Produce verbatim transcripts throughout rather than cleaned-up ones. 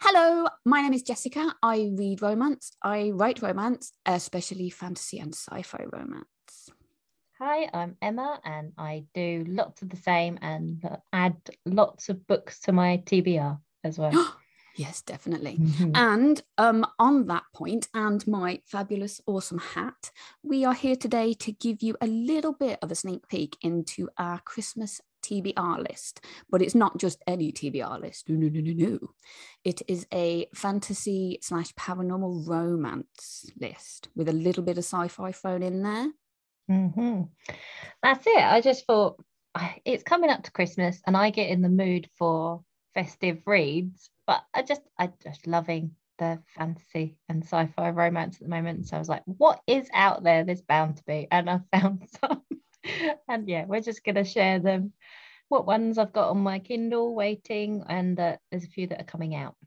Hello, my name is Jessica. I read romance. I write romance, especially fantasy and sci-fi romance. Hi, I'm Emma and I do lots of the same and add lots of books to my T B R as well. Yes, definitely. Mm-hmm. And um, on that point, and my fabulous, awesome hat, we are here today to give you a little bit of a sneak peek into our Christmas T B R list. But it's not just any T B R list. No, no, no, no, no. It is a fantasy slash paranormal romance list with a little bit of sci-fi thrown in there. Mm-hmm. That's it. I just thought it's coming up to Christmas and I get in the mood for festive reads, but I just I just loving the fantasy and sci-fi romance at the moment. So I was like, what is out there? There's bound to be, and I found some. And yeah, we're just gonna share them. What ones I've got on my Kindle waiting, and uh, there's a few that are coming out.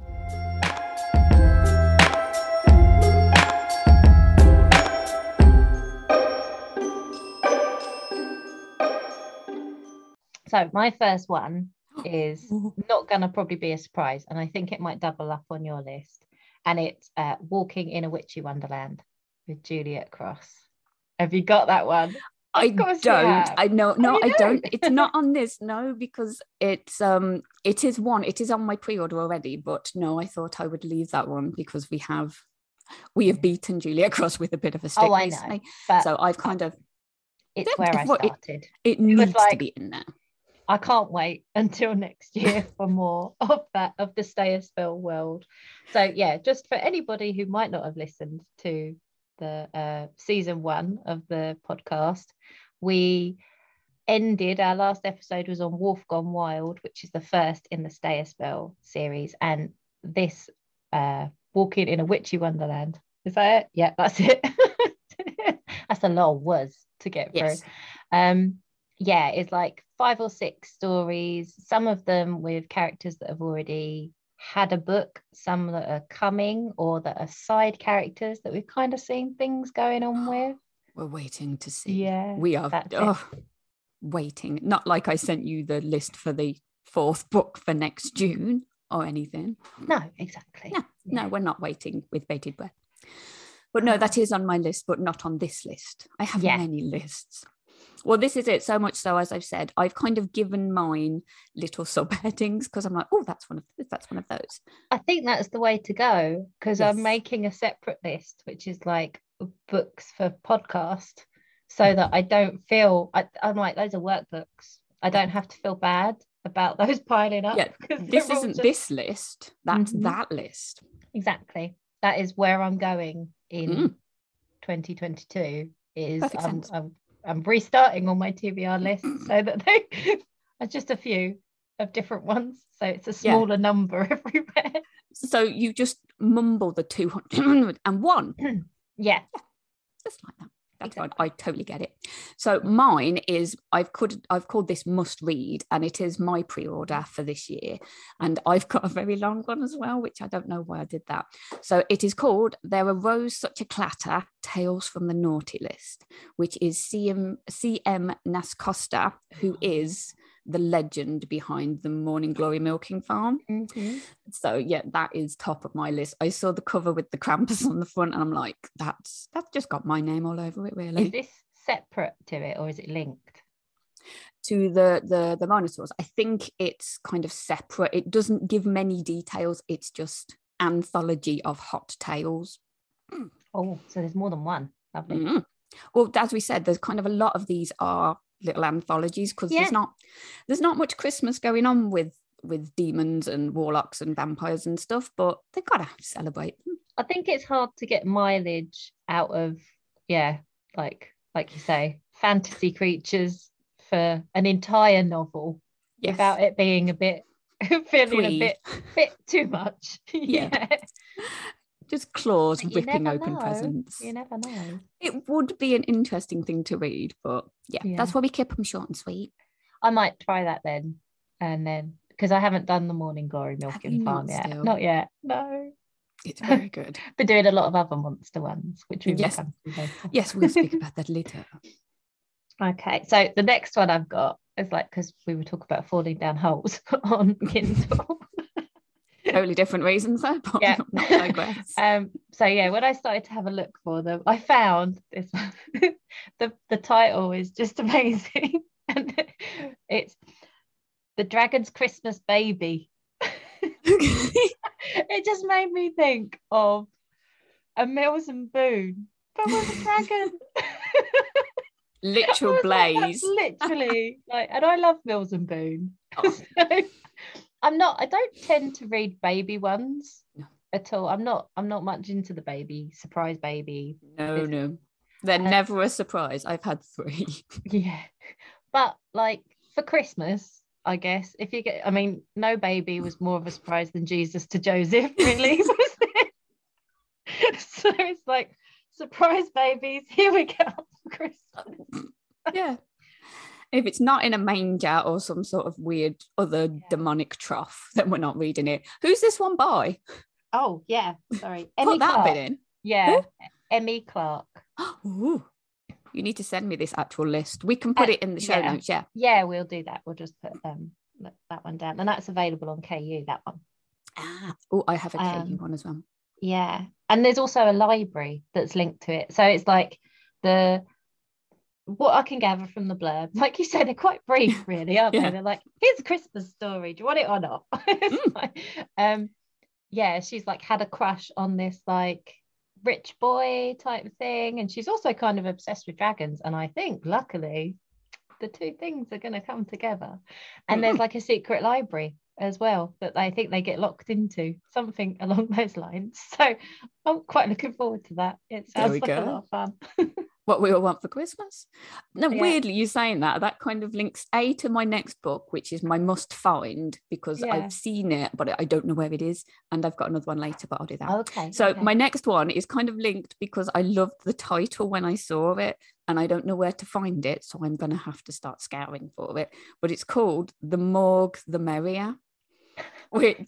So my first one is not going to probably be a surprise, and I think it might double up on your list. And it's uh, Walking in a Witchy Wonderland with Juliet Cross. Have you got that one? I don't. I know. No, I don't. It's not on this. No, because it's um, it is one. It is on my pre-order already. But no, I thought I would leave that one because we have we have beaten Juliet Cross with a bit of a stick oh, I recently. Know, so I've kind of. It's yeah, where I started. It, it needs it like, to be in there. I can't wait until next year for more of that, of the Stay a Spell world. So yeah, just for anybody who might not have listened to the uh, season one of the podcast, we ended, our last episode was on Wolf Gone Wild, which is the first in the Stay a Spell series. And this uh, Walking in a Witchy Wonderland, is that it? Yeah, that's it. That's a lot of words to get yes. through. Um, yeah, it's like five or six stories, some of them with characters that have already had a book, some that are coming or that are side characters that we've kind of seen things going on with. We're waiting to see. Yeah, we are oh, waiting. Not like I sent you the list for the fourth book for next June or anything. No, exactly. No, yeah. no, we're not waiting with bated breath. But no, that is on my list, but not on this list. I have yeah. many lists. Well, this is it. So much so, as I've said, I've kind of given mine little subheadings because I'm like, oh, that's one of that's one of those. I think that's the way to go because yes. I'm making a separate list, which is like books for podcast, so that I don't feel I, I'm like those are workbooks. I don't have to feel bad about those piling up. Yeah, this isn't just... this list. That's mm-hmm. that list. Exactly. That is where I'm going in mm. twenty twenty-two. Is I'm, I'm I'm restarting on my T B R list so that they are just a few of different ones. So it's a smaller yeah. number everywhere. So you just mumble the two hundred and one. yeah. yeah. Just like that. That's exactly. fine. I totally get it. So mine is I've called I've called this must read, and it is my pre-order for this year. And I've got a very long one as well, which I don't know why I did that. So it is called There Arose Such a Clatter, Tales from the Naughty List, which is C M C M Nascosta, who is the legend behind the Morning Glory Milking Farm. Mm-hmm. So yeah, that is top of my list. I saw the cover with the Krampus on the front and I'm like, that's that's just got my name all over it, really. Is this separate to it or is it linked? To the the the Minotaurs. I think it's kind of separate. It doesn't give many details. It's just anthology of hot tales. Oh, so there's more than one. Lovely. Mm-hmm. Well, as we said, there's kind of a lot of these are little anthologies because yeah. there's not there's not much Christmas going on with with demons and warlocks and vampires and stuff, but they've got to celebrate. I think it's hard to get mileage out of yeah like like you say fantasy creatures for an entire novel yes. without it being a bit feeling Twee. a bit bit too much. yeah. yeah. Just claws ripping open know. presents. You never know. It would be an interesting thing to read, but yeah, yeah, that's why we keep them short and sweet. I might try that then, and then because I haven't done the Morning Glory Milking Farm yet. Still? Not yet. No. It's very good. Been doing a lot of other monster ones, which we will yes. come to later. Yes, we'll speak about that later. Okay, so the next one I've got is like because we were talking about falling down holes on Kindle. totally different reasons though, but Yeah. not digress. um so yeah, when I started to have a look for them, I found this the the title is just amazing. And it's The Dragon's Christmas Baby. It just made me think of a Mills and Boon but with a dragon. Literal blaze. Like, literally, like, and I love Mills and Boon. Oh. So, I'm not. I don't tend to read baby ones No. at all. I'm not. I'm not much into the baby surprise baby. No, business. no, they're Um, never a surprise. I've had three. Yeah, but like for Christmas, I guess if you get, I mean, no baby was more of a surprise than Jesus to Joseph, really, was it? So it's like surprise babies. Here we go for Christmas. Yeah. If it's not in a manger or some sort of weird other Yeah. demonic trough, then we're not reading it. Who's this one by? Oh yeah, sorry, Put Emmy that Clark. bit in. Yeah, Emmy Clark. Ooh. You need to send me this actual list. We can put Uh, it in the show yeah. notes. Yeah. Yeah, we'll do that. We'll just put um that one down, and that's available on K U. That one. Ah. Oh, I have a K U Um, one as well. Yeah, and there's also a library that's linked to it. So it's like the what I can gather from the blurb, like you said, they're quite brief, really, aren't Yeah. they? They're like, here's a Christmas story. Do you want it or not? It's Mm. like, um, yeah, she's like had a crush on this like rich boy type thing, and she's also kind of obsessed with dragons. And I think, luckily, the two things are going to come together. And there's Mm. like a secret library as well that I think they get locked into, something along those lines. So I'm quite looking forward to that. It There sounds we like a go. lot of fun. What we all want for Christmas. No, Yeah. weirdly, you saying that, that kind of links A to my next book, which is my must find because Yeah. I've seen it, but I don't know where it is. And I've got another one later, but I'll do that. Okay. So okay. my next one is kind of linked because I loved the title when I saw it and I don't know where to find it. So I'm going to have to start scouring for it. But it's called The Morgue, the Merrier, which...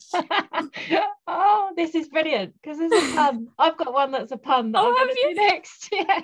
Oh, this is brilliant because there's a pun. I've got one that's a pun that Oh, I'm going have to do next. Yeah.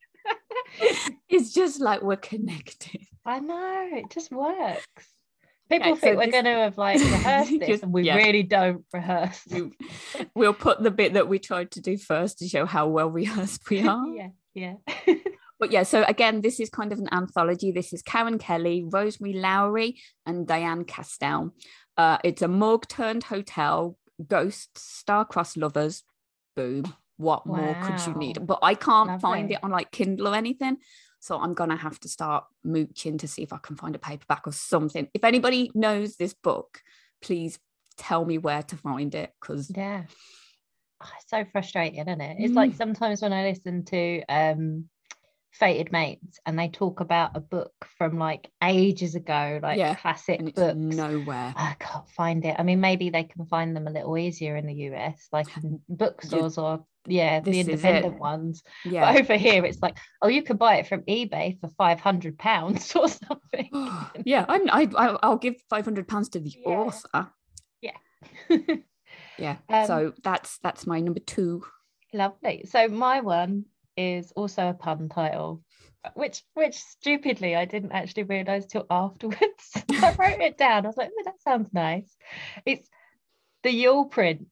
It's just like we're connected. I know, it just works. People Okay, think so we're this- going to have like rehearsed this, Just- and we yeah. really don't rehearse. We, we'll put the bit that we tried to do first to show how well rehearsed we are. Yeah, yeah. But yeah, so again, this is kind of an anthology. This is Karen Kelly, Rosemary Lowry, and Diane Castell. Uh, it's a morgue turned hotel, ghosts, star-crossed lovers. Boom. What more could you need? Wow. But I can't find Lovely. it on like Kindle or anything. So I'm going to have to start mooching to see if I can find a paperback or something. If anybody knows this book, please tell me where to find it because Yeah. Oh, it's so frustrating, isn't it? It's like Mm. sometimes when I listen to um Fated Mates and they talk about a book from like ages ago, like Yeah, classic and it's books. nowhere. I can't find it. I mean, maybe they can find them a little easier in the U S, like in bookstores or yeah, the This is independent it. ones. Yeah. But over here, it's like, oh, you could buy it from eBay for five hundred pounds or something. yeah, I'm, I, I- I'll give five hundred pounds to the Yeah. author. Yeah. Yeah. Um, so that's that's my number two. Lovely. So my one is also a pun title, which which stupidly I didn't actually realise till afterwards. I wrote it down. I was like, oh, that sounds nice. It's The Yule Prince.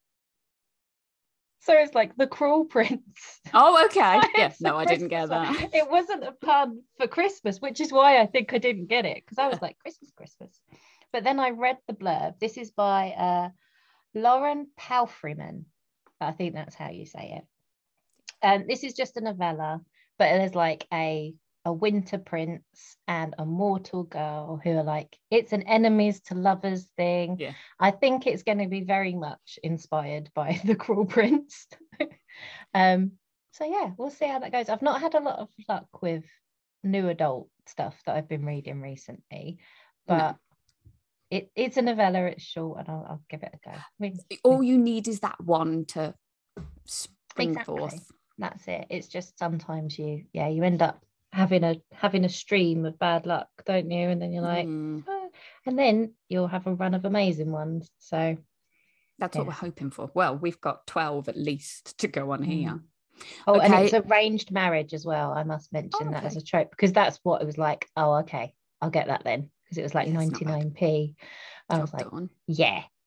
So it's like the Cruel Prince. Oh, okay. Yeah. It's a No, I didn't get Christmas one. that. It wasn't a pun for Christmas, which is why I think I didn't get it, because I was like, Christmas, Christmas. But then I read the blurb. This is by uh, Lauren Palfreyman. I think that's how you say it. And this is just a novella, but there's like a a winter prince and a mortal girl who are like, it's an enemies to lovers thing. Yeah. I think it's going to be very much inspired by The Cruel Prince. um, so yeah, we'll see how that goes. I've not had a lot of luck with new adult stuff that I've been reading recently, but No. it, it's a novella, it's short, and I'll, I'll give it a go. I mean, All you need is that one to spring Exactly. forth. that's it. It's just sometimes you, yeah, you end up having a having a stream of bad luck, don't you? And then you're like, Mm, "Oh," and then you'll have a run of amazing ones. So that's Yeah. what we're hoping for. Well, we've got twelve at least to go on here. oh, and Okay. it's arranged marriage as well. I must mention Oh, that as okay. a trope, because that's what it was like. Oh, okay, I'll get that then, because it was like Yeah, it's not bad. ninety-nine p. I was Job like, done. yeah,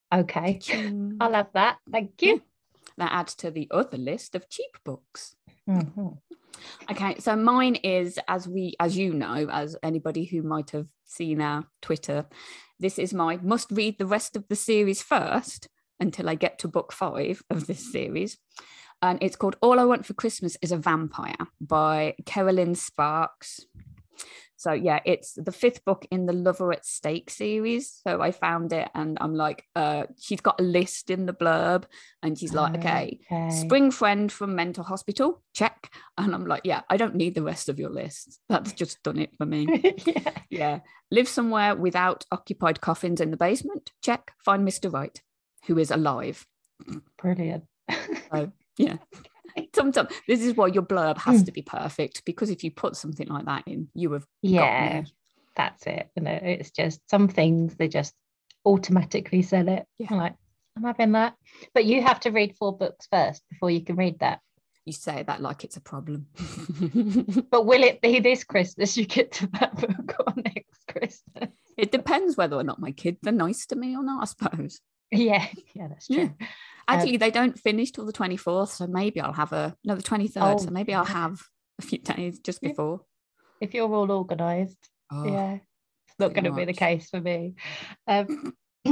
Okay. Ching. I'll have that. Thank you. Yeah. That adds to the other list of cheap books. Mm-hmm. Okay, so mine is, as we, as you know, as anybody who might have seen our Twitter, this is my must read the rest of the series first until I get to book five of this series. And it's called All I Want for Christmas is a Vampire by Carolyn Sparks. So yeah, it's the fifth book in the Lover at Stake series. So I found it and I'm like, uh, she's got a list in the blurb and she's like, okay, Okay. spring friend from mental hospital, check. And I'm like, yeah, I don't need the rest of your list. That's just done it for me. Yeah. Yeah. Live somewhere without occupied coffins in the basement, check. Find Mister Right, who is alive. Brilliant. So yeah. Sometimes this is why your blurb has to be perfect, because if you put something like that in, you have Yeah, got me. that's it. You know, it's just some things they just automatically sell it. Yeah. I'm like, I'm having that. But you have to read four books first before you can read that. You say that like it's a problem. But will it be this Christmas you get to that book or next Christmas? It depends whether or not my kids are nice to me or not, I suppose. Yeah, yeah, that's true. Yeah. Actually, Um, they don't finish till the twenty-fourth, so maybe I'll have a no, the twenty-third. Oh, So maybe I'll have a few days just Yeah. before. if you're all organised, Oh, yeah, it's not going pretty to be the much. case for me. Um,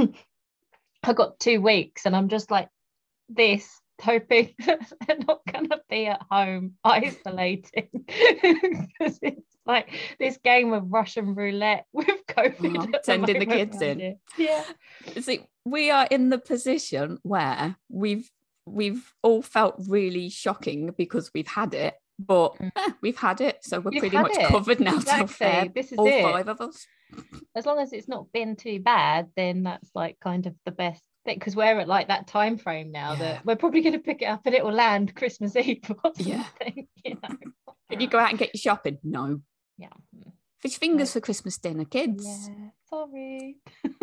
I got two weeks and I'm just like this, hoping that they're not going to be at home isolating because it's like this game of Russian roulette with COVID. Oh, at the sending the moment kids around in. here. Yeah. See, we are in the position where we've we've all felt really shocking because we've had it, but Mm. eh, we've had it, so we're You've pretty had much it. covered now till Exactly. Feb. This is all it. five of us. As long as it's not been too bad, then that's like kind of the best thing, because we're at like that time frame now Yeah. that we're probably going to pick it up and it will land Christmas Eve or Yeah. something. You know? Did you go out and get your shopping? No. Yeah. Fish fingers for Christmas dinner, kids. Yeah. Sorry.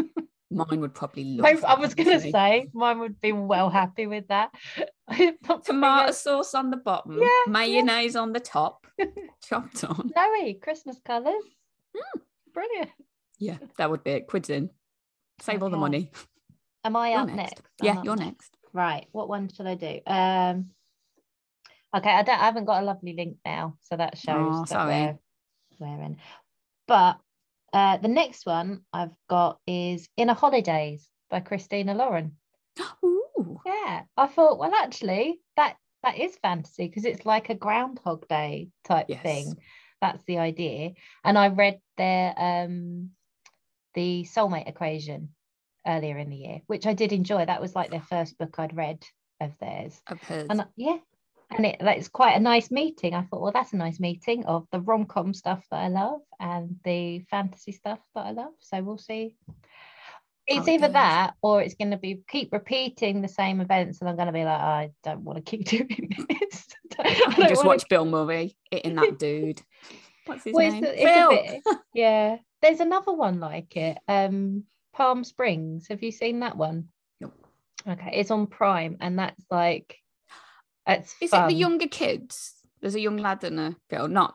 Mine would probably love Maybe, I that, was going to obviously. say mine would be well happy with that. Not Tomato because- sauce on the bottom, Yeah, mayonnaise on the top, chopped on. Snowy Christmas colours. Mm. Brilliant. Yeah, that would be it. Quids in. Save all the Okay. money. Am I You're up next. next? Yeah, I'm up you're next. Right. What one should I do? Um. Okay, I don't. I haven't got a lovely link now, so that shows Oh, that sorry. we're we're in. But uh, the next one I've got is Inner Holidays by Christina Lauren. Ooh. Yeah, I thought, well, actually, that that is fantasy because it's like a Groundhog Day type Yes. thing. That's the idea. And I read their um the Soulmate Equation earlier in the year, which I did enjoy. That was like their first book I'd read of theirs. I've heard. And yeah, and it it's quite a nice meeting. I thought, well, that's a nice meeting of the rom-com stuff that I love and the fantasy stuff that I love. So we'll see. It's it either goes. that or it's going to be keep repeating the same events, and I'm going to be like, I don't want to keep doing this. I I don't just wanna watch Bill Murray hitting that dude. What's his Well, it's name? a, it's a Phil. bit, yeah. There's another one like it. Um, Palm Springs. Have you seen that one? No. Okay, it's on Prime, and that's like, it's Is fun. it the younger kids? There's a young lad and a girl, not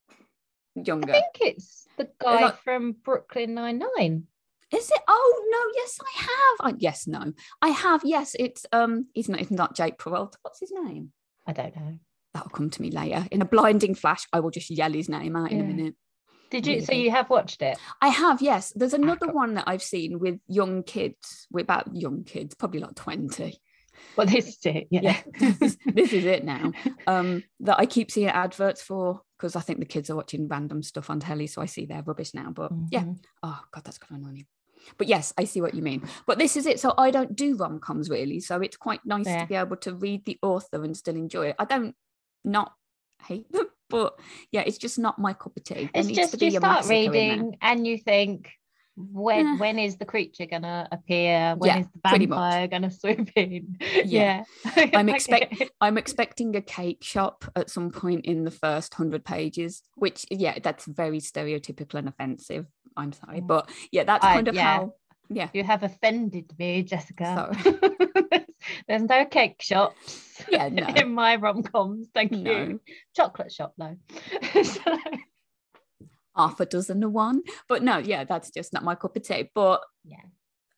I younger. think it's the guy like- from Brooklyn Nine-Nine. Is it? Oh no, yes, I have. I, yes, no, I have. Yes, it's um, he's not. It's not Jake Peralta. What's his name? I don't know. That'll come to me later. In a blinding flash, I will just yell his name out in a Yeah. minute. Did you? So Really? you have watched it? I have, yes. There's another got- one that I've seen with young kids, with about young kids, probably like twenty. Well, this is it. Yeah. Yeah, this, is, this is it now. Um, that I keep seeing adverts for because I think the kids are watching random stuff on telly, so I see their rubbish now. But yeah, Mhm. oh god, that's gonna annoy me. But yes, I see what you mean. But this is it. So I don't do rom-coms really, so it's quite nice Yeah. to be able to read the author and still enjoy it. I don't not hate them, but yeah, it's just not my cup of tea. There It's needs to just be you a start massacre in there. reading and you think, when Eh. when is the creature gonna appear? When Yeah, is the pretty much. vampire gonna swoop in? Yeah. Yeah. I'm I expect- get it. I'm expecting a cake shop at some point in the first hundred pages, which yeah, that's very stereotypical and offensive. I'm sorry, Mm. but yeah, that's I- kind of yeah. how. Yeah, You have offended me, Jessica. Sorry. There's no cake shops Yeah, no. in my rom-coms. Thank No. you. Chocolate shop though. So, half a dozen to one. But no, yeah, that's just not my cup of tea. But yeah.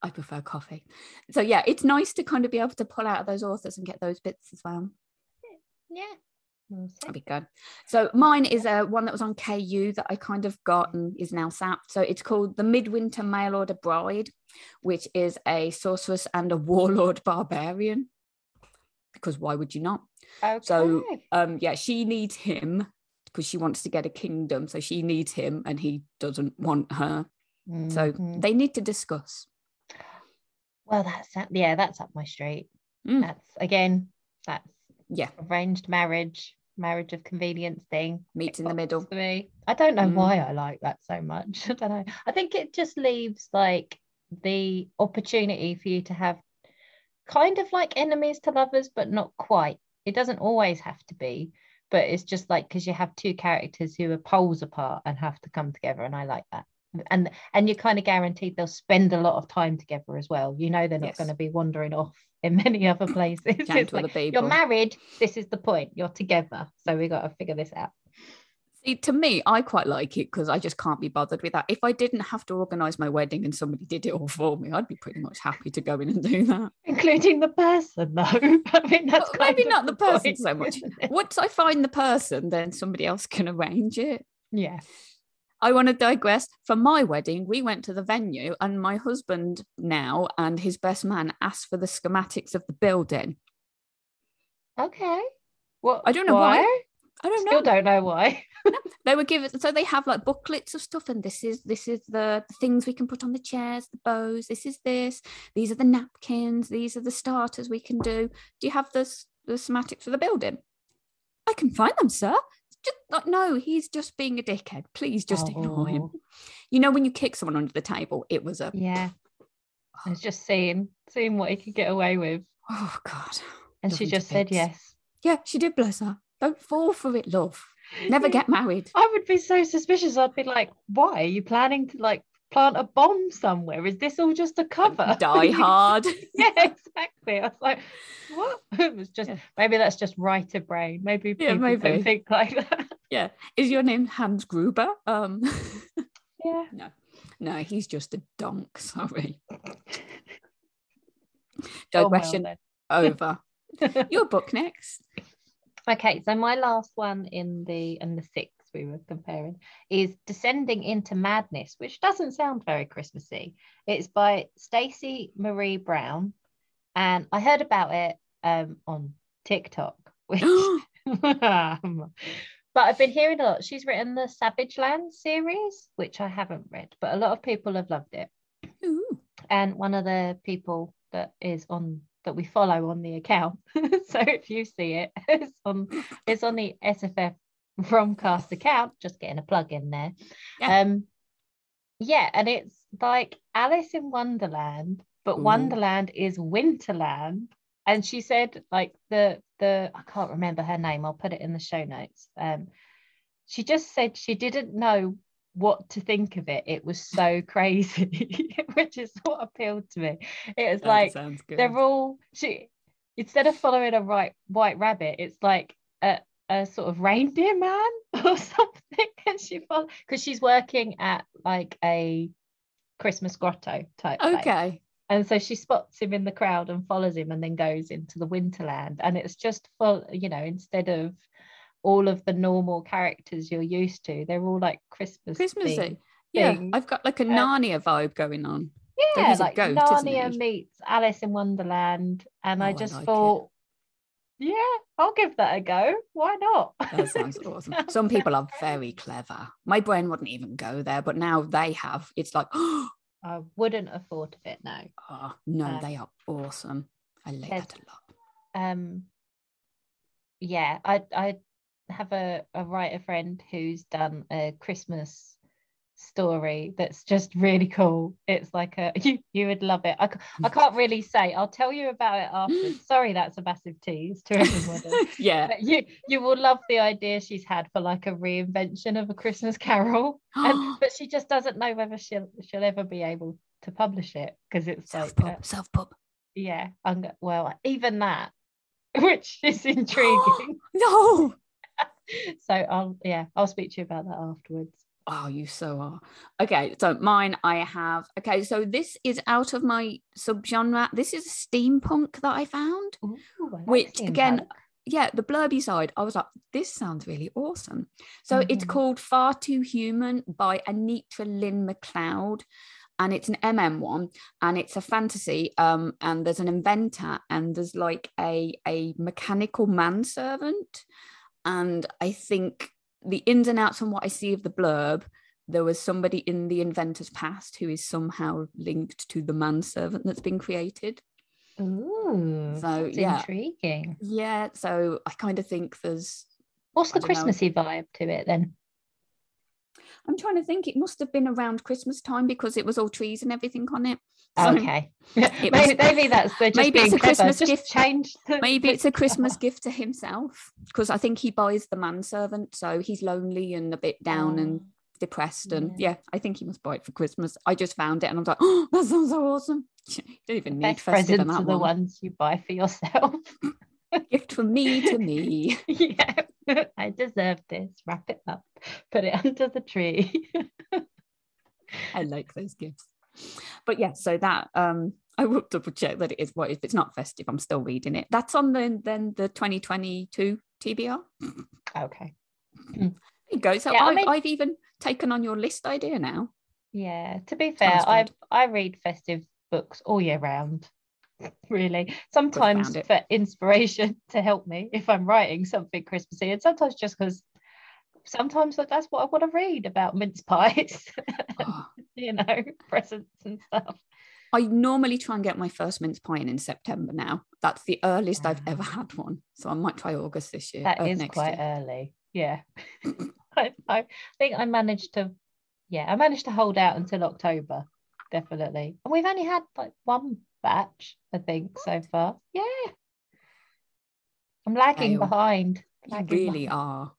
I prefer coffee. So yeah, it's nice to kind of be able to pull out of those authors and get those bits as well. Yeah. We'll That'd be good. So mine is a one that was on K U that I kind of got and is now sapped. So it's called The Midwinter Mail Order Bride, which is a sorceress and a warlord barbarian. Because why would you not? Okay. So um, yeah, she needs him because she wants to get a kingdom. So she needs him and he doesn't want her. Mm-hmm. So they need to discuss. Well, that's yeah, that's up my street. Mm. That's again, that's yeah, arranged marriage. Marriage of convenience thing meets in the middle for me. I don't know mm. why I like that so much. I don't know. I think it just leaves like the opportunity for you to have kind of like enemies to lovers, but not quite. It doesn't always have to be, but it's just like because you have two characters who are poles apart and have to come together, and I like that. And and you're kind of guaranteed they'll spend a lot of time together as well. You know they're not yes. going to be wandering off in many other places. It's like, you're married, this is the point, you're together, so we got to figure this out. See, to me, I quite like it because I just can't be bothered with that. If I didn't have to organise my wedding and somebody did it all for me, I'd be pretty much happy to go in and do that. Including the person, though. I mean, that's well, maybe not the, the person point, so much. Once I find the person, then somebody else can arrange it. Yeah. I want to digress. For my wedding, we went to the venue and my husband now and his best man asked for the schematics of the building. Okay. Well, I don't know why. why. I don't Still know. don't know why. They were given, so they have like booklets of stuff, and this is this is the, the things we can put on the chairs, the bows. This is this. These are the napkins. These are the starters we can do. Do you have the the schematics for the building? I can find them, sir. Just like, no, he's just being a dickhead. Please just oh. ignore him. You know, when you kick someone under the table, it was a yeah. I was just seeing seeing what he could get away with. Oh God. And she just said yes. Yeah, she did, bless her. Don't fall for it, love. Never get married. I would be so suspicious. I'd be like, why? Are you planning to like plant a bomb somewhere? Is this all just a cover? Die Hard. Yeah, exactly. I was like, what? It was just, yeah. Maybe that's just writer brain. Maybe people yeah, maybe. don't think like that. Yeah. Is your name Hans Gruber? Um, yeah. No. No, he's just a donk. Sorry. Digression oh, well, over. Your book next. Okay, so my last one in the and the sixth we were comparing is Descending into Madness, which doesn't sound very Christmassy. It's by Stacey Marie Brown, and I heard about it um, on TikTok, which but I've been hearing a lot. She's written the Savage Land series, which I haven't read, but a lot of people have loved it. Ooh. And one of the people that is on that we follow on the account. So if you see it, it's on it's on the S F F Romcast account, just getting a plug in there. Yeah. Um yeah, and it's like Alice in Wonderland, but Ooh. Wonderland is Winterland. And she said like the the I can't remember her name, I'll put it in the show notes. Um she just said she didn't know what to think of it. It was so crazy, which is what appealed to me. It was that like they're all she instead of following a right white rabbit, it's like a, a sort of reindeer man or something, and she follow because she's working at like a Christmas grotto type okay place. And so she spots him in the crowd and follows him and then goes into the Winterland, and it's just full, you know, instead of all of the normal characters you're used to, they're all like Christmas Christmassy. Yeah, I've got like a Narnia uh, vibe going on. Yeah, like goat, Narnia meets Alice in Wonderland, and oh, I just I like thought, it. yeah, I'll give that a go. Why not? That sounds awesome. Some people are very clever. My brain wouldn't even go there, but now they have. It's like, oh, I wouldn't have thought of it. No. Oh no, um, they are awesome. I like that a lot. Um, yeah, I I. have a, a writer friend who's done a Christmas story that's just really cool. It's like a you, you would love it. I, I can't really say. I'll tell you about it afterwards. Sorry, that's a massive tease to everybody. Yeah, but you you will love the idea she's had for like a reinvention of A Christmas Carol, and, but she just doesn't know whether she'll she'll ever be able to publish it because it's self-pub, like uh, self-pub. Yeah, I'm, well, even that, which is intriguing. No. So I'll yeah I'll speak to you about that afterwards. Oh, you so are. Okay, so mine I have. Okay, so this is out of my subgenre. This is steampunk that I found, Ooh, I like which again, steampunk. yeah, the blurby side, I was like, this sounds really awesome. So it's Mhm. called Far Too Human by Anitra Lynn McLeod. And it's an M M one, and it's a fantasy. Um, and there's an inventor, and there's like a a mechanical manservant. And I think the ins and outs from what I see of the blurb, there was somebody in the inventor's past who is somehow linked to the manservant that's been created. Ooh, So that's yeah, intriguing. yeah. So I kind of think there's, What's I the don't know. Christmassy vibe to it then? I'm trying to think. It must have been around Christmas time because it was all trees and everything on it. So Okay. it maybe must, maybe that's the just maybe it's being a clever. Christmas Just gift. change the Maybe it's a the Christmas car. gift to himself because I think he buys the manservant, so he's lonely and a bit down Oh, and depressed. And yeah. yeah, I think he must buy it for Christmas. I just found it and I was like, oh, that sounds so awesome. You don't The even need best festive in presents that are the one. ones you buy for yourself. Gift from me to me. Yeah. I deserve this. Wrap it up. Put it under the tree. I like those gifts. But yeah, so that um I will double check that it is what if it's not festive, I'm still reading it. That's on the then the twenty twenty-two T B R. Okay. There you go. So Yeah, I I've mean, I've even taken on your list idea now. yeah, to be It's gonna fair, I spread. I read festive books all year round, really. Could have Sometimes found it. for inspiration to help me if I'm writing something Christmassy, and sometimes just because sometimes that's what I want to read about mince pies, and, Oh, you know, presents and stuff. I normally try and get my first mince pie in in September now. That's the earliest I've ever Wow. had one. So I might try August this year, That uh, is next quite year. early. Yeah. I, I think I managed to, yeah, I managed to hold out until October, definitely. And we've only had like one batch, I think, so far. Yeah, I'm lagging Ale. behind, You lagging really behind, are.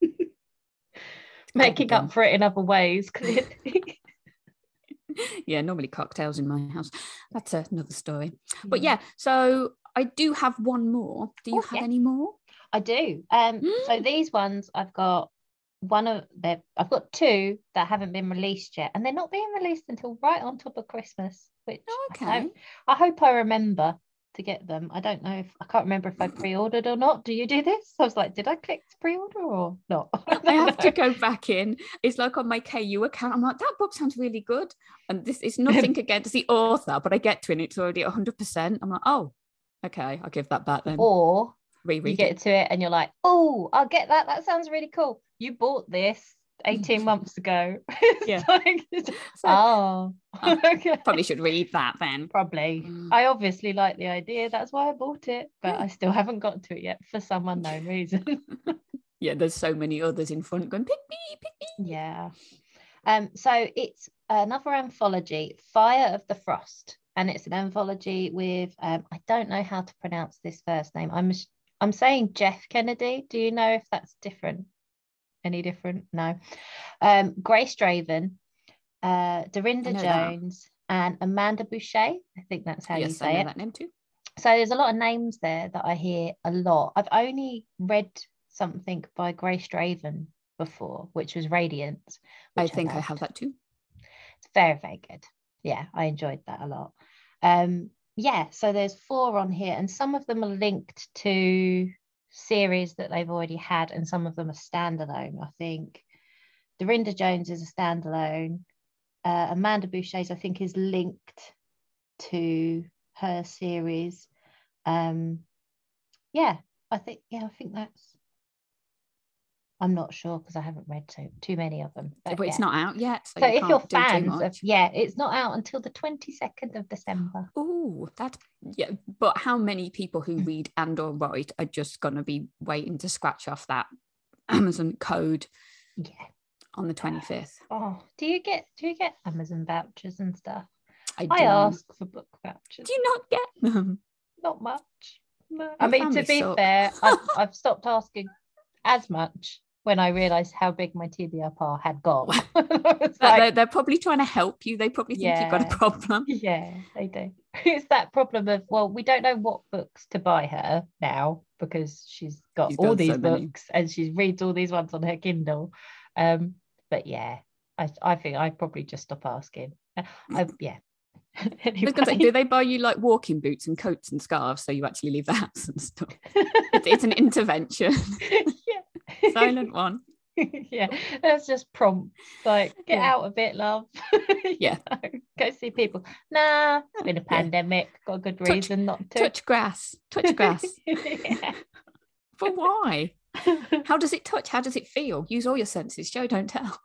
Gotta be making up done. for it in other ways, clearly. Yeah, normally cocktails in my house. That's another story. But Yeah. yeah, so I do have one more. Do you Oh, have yeah, any more? I do. Um, so these ones I've got one of them, I've got two that haven't been released yet, and they're not being released until right on top of Christmas, which Oh, I okay. don't, I hope I remember to get them. I don't know if I can't remember if I pre-ordered or not. Do you do this? I was like, did I click to pre-order or not? I I don't have to know. go back in. It's like on my K U account. I'm like, that book sounds really good. And this is nothing against the author, but I get to it and it's already one hundred percent. I'm like, oh, okay, I'll give that back then. Or you Reread get it. to it and you're like, oh, I'll get that. That sounds really cool. You bought this eighteen months ago. Yeah. It's like, So oh, I okay. probably should read that then. Probably. Mm, I obviously like the idea. That's why I bought it, but yeah. I still haven't got to it yet for some unknown reason. Yeah, there's so many others in front going, pick me, pick me. Yeah. Um, so it's another anthology, Fire of the Frost, and it's an anthology with um, I don't know how to pronounce this first name. I'm I'm saying Jeff Kennedy. Do you know if that's different? Any different? No. Um, Grace Draven, uh, I Dorinda know that. Jones, and Amanda Boucher. I think that's how you Yes, I say know it. that name too. So there's a lot of names there that I hear a lot. I've only read something by Grace Draven before, which was Radiant, I which I think I have loved. that too. It's very, very good. Yeah, I enjoyed that a lot. Um, yeah, so there's four on here, and some of them are linked to series that they've already had, and some of them are standalone. I think Dorinda Jones is a standalone. Uh, Amanda Boucher's, I think, is linked to her series. Um, yeah, I think yeah, I think that's. I'm not sure because I haven't read too too many of them. But, But yeah. it's not out yet, so So you if you're can't do too fans of much. yeah, it's not out until the twenty-second of December. Oh, that's yeah. But how many people who read and or write are just gonna be waiting to scratch off that Amazon code Yeah. on the twenty-fifth? Oh, do you get do you get Amazon vouchers and stuff? I I do. ask for book vouchers. Do you not get them? Not much. No. I Your mean, to family be suck. fair, I've I've stopped asking as much when I realised how big my T B R P A had gone. It's they're, like, they're probably trying to help you. They probably think you've got a yeah, problem. yeah, they do. It's that problem of, well, we don't know what books to buy her now because she's got She's all got so these many. books and she reads all these ones on her Kindle. Um, but yeah, I, I think I'd probably just stop asking. Uh, I, yeah. I Anyway. was gonna say, do they buy you like walking boots and coats and scarves so you actually leave the house and stuff? It's, it's an intervention. Yeah. Silent one. Yeah, that's just prompt. Like, get Yeah. out a bit, love. Yeah. Know, go see people. Nah, it's been a pandemic. Yeah. Got a good reason touch, not to. Touch grass. Touch grass. Yeah. But why? How does it touch? How does it feel? Use all your senses. Show, don't tell.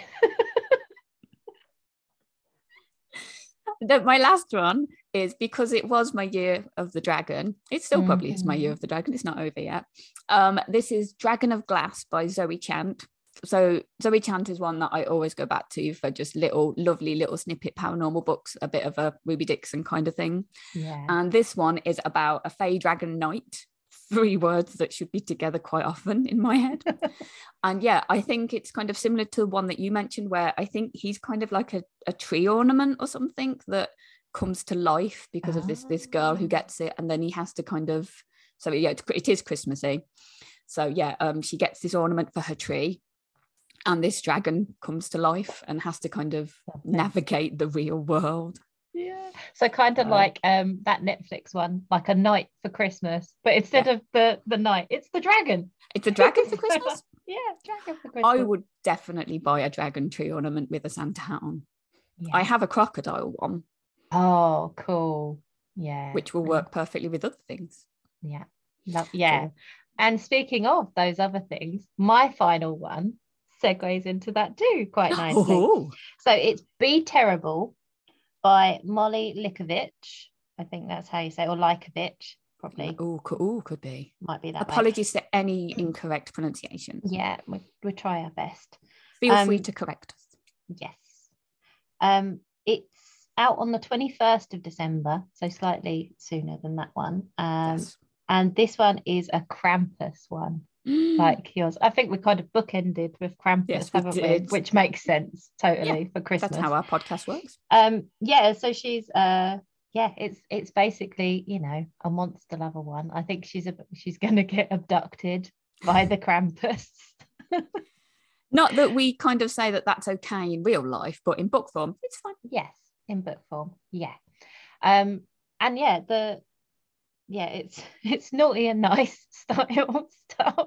The, my last one is because it was my year of the dragon. It still probably mm-hmm. is my year of the dragon. It's not over yet. Um, this is Dragon of Glass by Zoe Chant. So Zoe Chant is one that I always go back to for just little, lovely little snippet paranormal books, a bit of a Ruby Dixon kind of thing. Yeah. And this one is about a fey dragon knight. Three words that should be together quite often in my head. And yeah, I think it's kind of similar to one that you mentioned, where I think he's kind of like a, a tree ornament or something that comes to life because oh. of this this girl who gets it, and then he has to kind of, so yeah, it, it is Christmassy. So yeah, um, she gets this ornament for her tree, and this dragon comes to life and has to kind of navigate the real world. Yeah, so kind of uh, like um that Netflix one, like A Night for Christmas, but instead yeah. of the the night, it's the dragon. It's a dragon for Christmas. Yeah, dragon for Christmas. I would definitely buy a dragon tree ornament with a Santa hat on. Yeah. I have a crocodile one. Oh, cool. Yeah, which will work perfectly with other things. Yeah, Love, yeah. So, and speaking of those other things, my final one segues into that too quite nicely. Oh. So it's Be Terrible by Molly Likovich. I think that's how you say it, or Likovich, probably. Oh, could, ooh, could be. Might be that Apologies way. to any incorrect pronunciations. Yeah, we, we'll try our best. Feel um, free to correct us. Yes. Um, it's out on the twenty-first of December, so slightly sooner than that one. Um, yes. And this one is a Krampus one. Like yours. I think we kind of bookended with Krampus, yes, haven't we? Which makes sense totally yeah, for Christmas. That's how our podcast works. Um, yeah, so she's uh yeah, it's it's basically, you know, a monster lover one. I think she's a she's gonna get abducted by the Krampus. Not that we kind of say that that's okay in real life, but in book form, it's fine. Yes, in book form, yeah. Um, and yeah, the yeah, it's it's naughty and nice style stuff.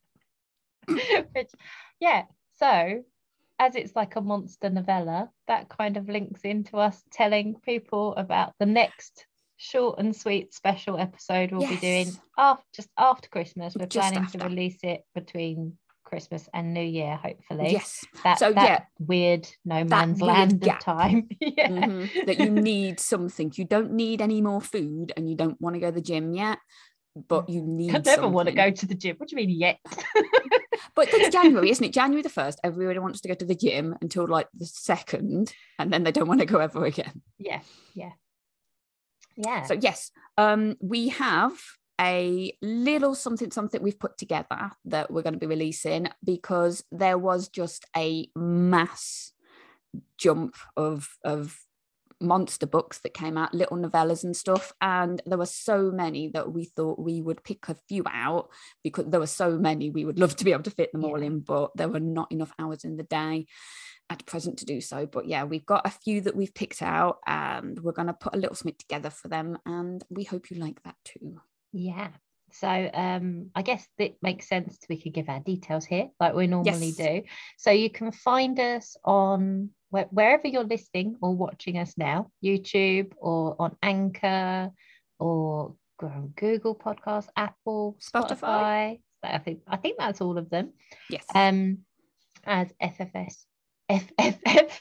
Which, yeah, so as it's like a monster novella, that kind of links into us telling people about the next short and sweet special episode we'll yes. be doing after just after Christmas. We're just planning after. to release it between Christmas and New Year, hopefully. Yes. That, so that yeah, weird no man's land gap. of time. Yeah. Mm-hmm. That you need something. You don't need any more food, and you don't want to go to the gym yet, but you need. I never something. want to go to the gym. What do you mean yet? But it's January, isn't it? January the first, everybody wants to go to the gym until like the second, and then they don't want to go ever again. Yeah, yeah, yeah. So yes, um, we have a little something something we've put together that we're going to be releasing, because there was just a mass jump of of monster books that came out, little novellas and stuff, and there were so many that we thought we would pick a few out, because there were so many we would love to be able to fit them yeah. all in, but there were not enough hours in the day at present to do so. But yeah, we've got a few that we've picked out, and we're going to put a little something together for them, and we hope you like that too. Yeah, so um I guess it makes sense we could give our details here like we normally yes. do. So you can find us on wherever you're listening or watching us now, YouTube or on Anchor or Google Podcasts, Apple, Spotify. Spotify. So I think I think that's all of them. Yes. Um, as F F S, F F F,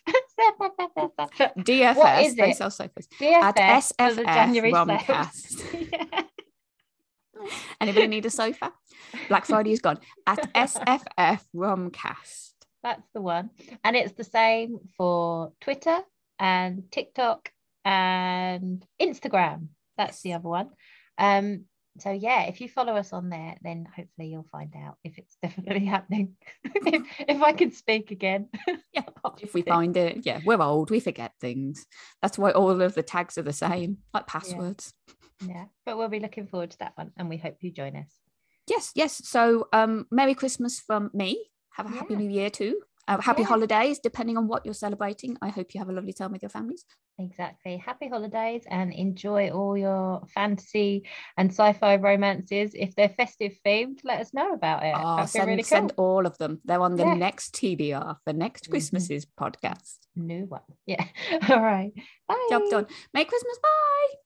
D F S. What is they it? sell sofas. D F S at S F F for the January Romcast. Yeah. Anybody need a sofa? Black Friday is gone. At S F F Romcast. That's the one. And it's the same for Twitter and TikTok and Instagram. That's the other one. Um, so yeah, if you follow us on there, then hopefully you'll find out if it's definitely happening. if, if I can speak again. Yeah, if we find it. Yeah, we're old, we forget things. That's why all of the tags are the same, like passwords. Yeah, yeah. But we'll be looking forward to that one, and we hope you join us. Yes, yes. So um, Merry Christmas from me. Have a happy yeah. new year too. Uh, happy Yeah. holidays, depending on what you're celebrating. I hope you have a lovely time with your families. Exactly. Happy holidays and enjoy all your fantasy and sci-fi romances. If they're festive themed, let us know about it. Oh, That'd be send, really cool. send all of them. They're on the Yeah. next T B R, the next Mhm. Christmases podcast. New one. Yeah. All right. Bye. Job done. Merry Christmas. Bye.